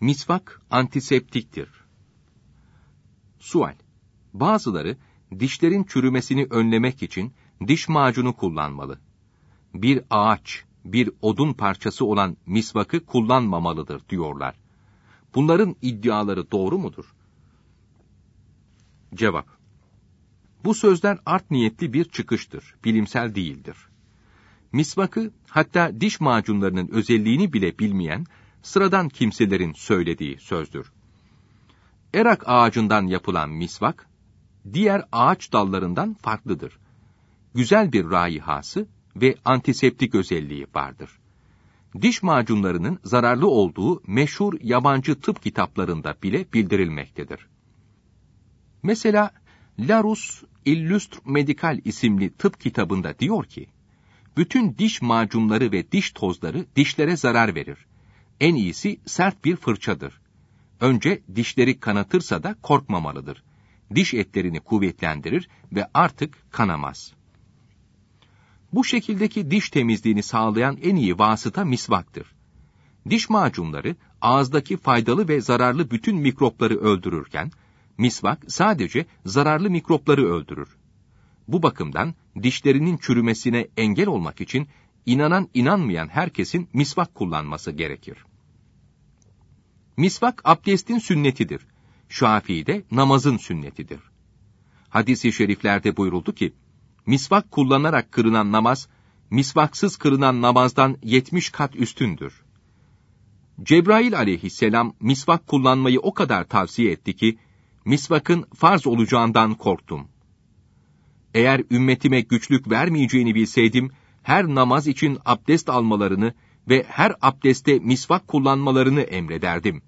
Misvak antiseptiktir. Sual: Bazıları dişlerin çürümesini önlemek için diş macunu kullanmalı. Bir ağaç, bir odun parçası olan misvakı kullanmamalıdır diyorlar. Bunların iddiaları doğru mudur? Cevap: Bu sözler art niyetli bir çıkıştır, bilimsel değildir. Misvakı, hatta diş macunlarının özelliğini bile bilmeyen sıradan kimselerin söylediği sözdür. Erak ağacından yapılan misvak, diğer ağaç dallarından farklıdır. Güzel bir raihası ve antiseptik özelliği vardır. Diş macunlarının zararlı olduğu meşhur yabancı tıp kitaplarında bile bildirilmektedir. Mesela Larus Illustre Medical isimli tıp kitabında diyor ki, bütün diş macunları ve diş tozları dişlere zarar verir. En iyisi sert bir fırçadır. Önce dişleri kanatırsa da korkmamalıdır. Diş etlerini kuvvetlendirir ve artık kanamaz. Bu şekildeki diş temizliğini sağlayan en iyi vasıta misvaktır. Diş macunları ağızdaki faydalı ve zararlı bütün mikropları öldürürken, misvak sadece zararlı mikropları öldürür. Bu bakımdan dişlerinin çürümesine engel olmak için inanan inanmayan herkesin misvak kullanması gerekir. Misvak abdestin sünnetidir. Şafii'de namazın sünnetidir. Hadis-i şeriflerde buyuruldu ki, misvak kullanarak kırılan namaz, misvaksız kırılan namazdan 70 kat üstündür. Cebrail aleyhisselam misvak kullanmayı o kadar tavsiye etti ki, misvakın farz olacağından korktum. Eğer ümmetime güçlük vermeyeceğini bilseydim, her namaz için abdest almalarını ve her abdeste misvak kullanmalarını emrederdim.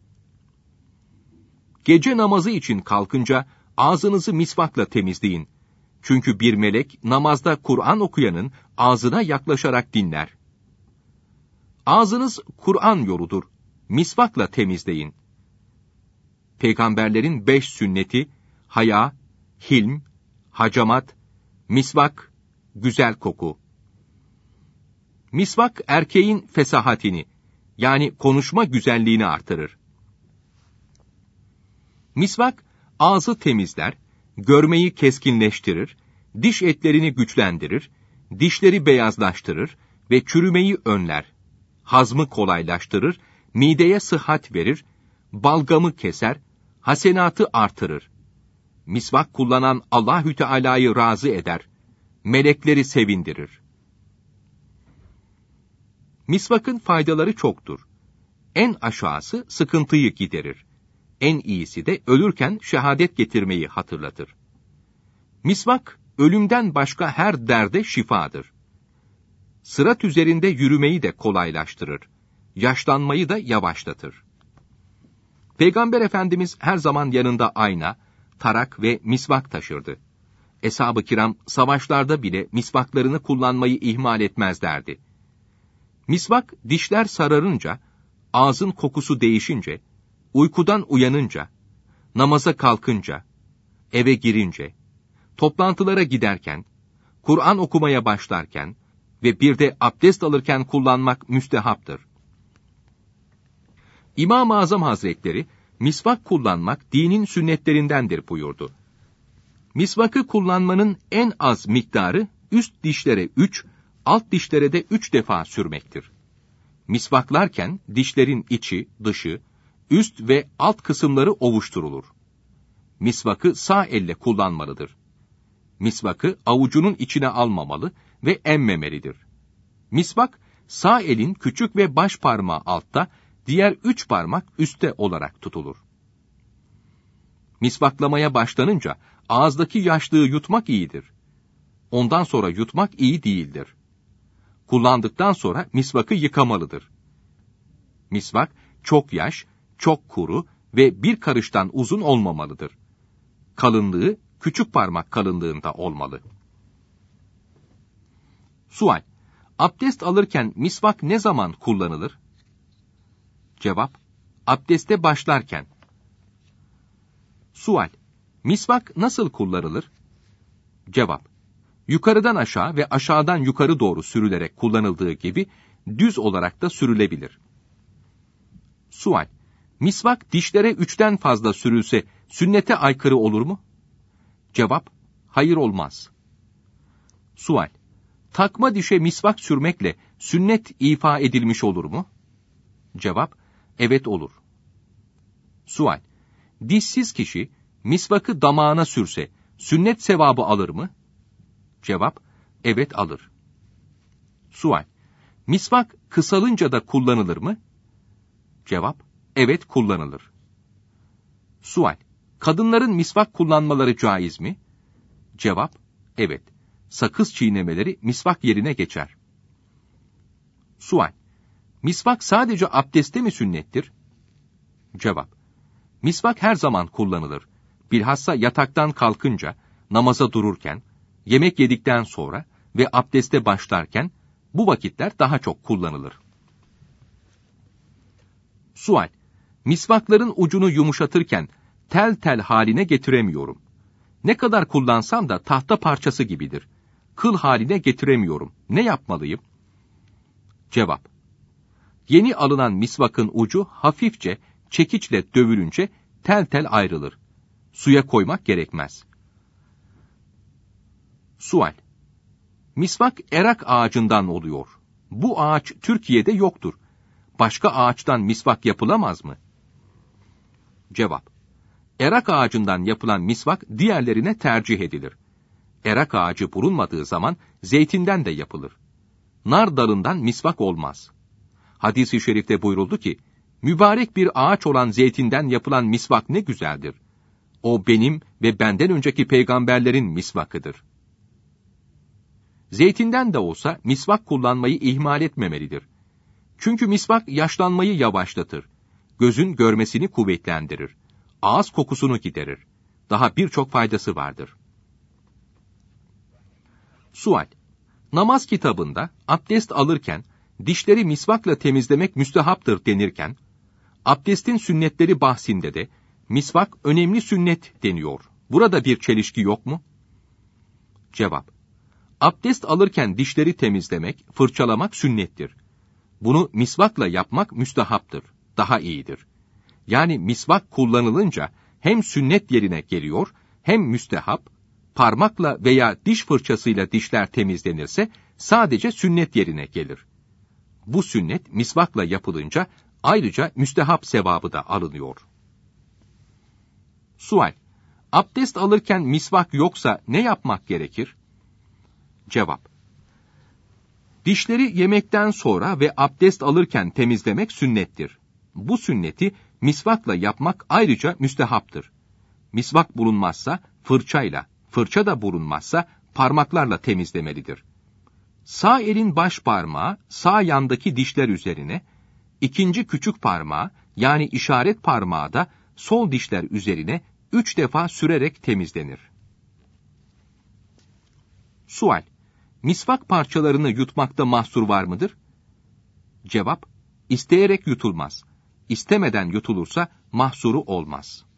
Gece namazı için kalkınca ağzınızı misvakla temizleyin. Çünkü bir melek namazda Kur'an okuyanın ağzına yaklaşarak dinler. Ağzınız Kur'an yoludur. Misvakla temizleyin. Peygamberlerin 5 sünneti, haya, hilm, hacamat, misvak, güzel koku. Misvak erkeğin fesahatini, yani konuşma güzelliğini artırır. Misvak ağzı temizler, görmeyi keskinleştirir, diş etlerini güçlendirir, dişleri beyazlaştırır ve çürümeyi önler. Hazmı kolaylaştırır, mideye sıhhat verir, balgamı keser, hasenatı artırır. Misvak kullanan Allahü Teala'yı razı eder, melekleri sevindirir. Misvakın faydaları çoktur. En aşağısı sıkıntıyı giderir. En iyisi de ölürken şehadet getirmeyi hatırlatır. Misvak, ölümden başka her derde şifadır. Sırat üzerinde yürümeyi de kolaylaştırır. Yaşlanmayı da yavaşlatır. Peygamber Efendimiz her zaman yanında ayna, tarak ve misvak taşırdı. Eshab-ı kiram savaşlarda bile misvaklarını kullanmayı ihmal etmezlerdi. Misvak dişler sararınca, ağzın kokusu değişince, uykudan uyanınca, namaza kalkınca, eve girince, toplantılara giderken, Kur'an okumaya başlarken ve bir de abdest alırken kullanmak müstehaptır. İmam-ı Azam Hazretleri, misvak kullanmak dinin sünnetlerindendir buyurdu. Misvakı kullanmanın en az miktarı üst dişlere 3, alt dişlere de 3 defa sürmektir. Misvaklarken dişlerin içi, dışı, üst ve alt kısımları ovuşturulur. Misvakı sağ elle kullanmalıdır. Misvakı avucunun içine almamalı ve emmemelidir. Misvak, sağ elin küçük ve baş parmağı altta, diğer 3 parmak üstte olarak tutulur. Misvaklamaya başlanınca ağızdaki yaşlığı yutmak iyidir. Ondan sonra yutmak iyi değildir. Kullandıktan sonra misvakı yıkamalıdır. Misvak çok yaş, çok kuru ve bir karıştan uzun olmamalıdır. Kalınlığı küçük parmak kalınlığında olmalı. Sual: Abdest alırken misvak ne zaman kullanılır? Cevap: Abdeste başlarken. Sual: Misvak nasıl kullanılır? Cevap: Yukarıdan aşağı ve aşağıdan yukarı doğru sürülerek kullanıldığı gibi düz olarak da sürülebilir. Sual: Misvak dişlere 3'ten fazla sürülse sünnete aykırı olur mu? Cevap, hayır olmaz. Sual, takma dişe misvak sürmekle sünnet ifa edilmiş olur mu? Cevap, evet olur. Sual, dişsiz kişi misvakı damağına sürse sünnet sevabı alır mı? Cevap, evet alır. Sual, misvak kısalınca da kullanılır mı? Cevap, evet kullanılır. Sual, kadınların misvak kullanmaları caiz mi? Cevap, evet. Sakız çiğnemeleri misvak yerine geçer. Sual, misvak sadece abdeste mi sünnettir? Cevap, misvak her zaman kullanılır. Bilhassa yataktan kalkınca, namaza dururken, yemek yedikten sonra ve abdeste başlarken bu vakitler daha çok kullanılır. Sual, misvakların ucunu yumuşatırken tel tel haline getiremiyorum. Ne kadar kullansam da tahta parçası gibidir. Kıl haline getiremiyorum. Ne yapmalıyım? Cevap, yeni alınan misvakın ucu hafifçe çekiçle dövülünce tel tel ayrılır. Suya koymak gerekmez. Sual, misvak erak ağacından oluyor. Bu ağaç Türkiye'de yoktur. Başka ağaçtan misvak yapılamaz mı? Cevap, erak ağacından yapılan misvak diğerlerine tercih edilir. Erak ağacı bulunmadığı zaman zeytinden de yapılır. Nar dalından misvak olmaz. Hadis-i şerifte buyuruldu ki, mübarek bir ağaç olan zeytinden yapılan misvak ne güzeldir. O benim ve benden önceki peygamberlerin misvakıdır. Zeytinden de olsa misvak kullanmayı ihmal etmemelidir. Çünkü misvak yaşlanmayı yavaşlatır. Gözün görmesini kuvvetlendirir. Ağız kokusunu giderir. Daha birçok faydası vardır. Sual, namaz kitabında abdest alırken dişleri misvakla temizlemek müstehaptır denirken, abdestin sünnetleri bahsinde de misvak önemli sünnet deniyor. Burada bir çelişki yok mu? Cevap, abdest alırken dişleri temizlemek, fırçalamak sünnettir. Bunu misvakla yapmak müstehaptır, daha iyidir. Yani misvak kullanılınca hem sünnet yerine geliyor, hem müstehap, parmakla veya diş fırçasıyla dişler temizlenirse sadece sünnet yerine gelir. Bu sünnet misvakla yapılınca ayrıca müstehap sevabı da alınıyor. Sual, abdest alırken misvak yoksa ne yapmak gerekir? Cevap, dişleri yemekten sonra ve abdest alırken temizlemek sünnettir. Bu sünneti misvakla yapmak ayrıca müstehaptır. Misvak bulunmazsa fırçayla, fırça da bulunmazsa parmaklarla temizlemelidir. Sağ elin baş parmağı sağ yandaki dişler üzerine, ikinci küçük parmağı yani işaret parmağı da sol dişler üzerine 3 defa sürerek temizlenir. Sual, misvak parçalarını yutmakta mahsur var mıdır? Cevap, isteyerek yutulmaz. İstemeden yutulursa mahsuru olmaz.